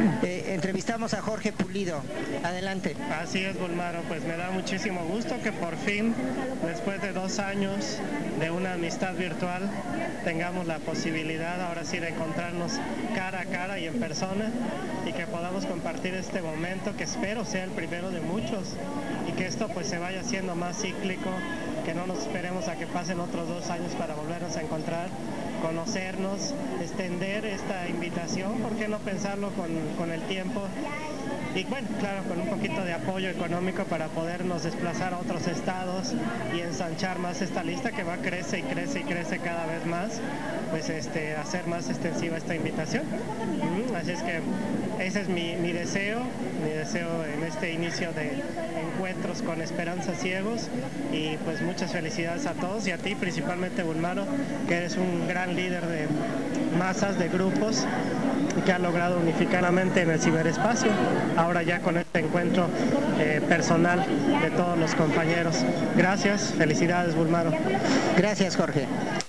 Entrevistamos a Jorge Pulido. Adelante. Así es, Bulmaro, pues me da muchísimo gusto que por fin, después de 2 años de una amistad virtual, tengamos la posibilidad ahora sí de encontrarnos cara a cara y en persona, y que podamos compartir este momento que espero sea el primero de muchos, y que esto pues se vaya haciendo más cíclico, que no nos esperemos a que pasen otros 2 años para volvernos a encontrar, conocernos, extender esta invitación, ¿por qué no pensarlo con el tiempo? Y bueno, claro, con un poquito de apoyo económico para podernos desplazar a otros estados y ensanchar más esta lista que va crece y crece y crece cada vez más, pues hacer más extensiva esta invitación. Así es que ese es mi deseo en este inicio de encuentros con Esperanza Ciegos, y pues muchas felicidades a todos y a ti principalmente, Bulmaro, que eres un gran líder de masas, de grupos, que ha logrado unificar la mente en el ciberespacio, ahora ya con este encuentro personal de todos los compañeros. Gracias, felicidades, Bulmaro. Gracias, Jorge.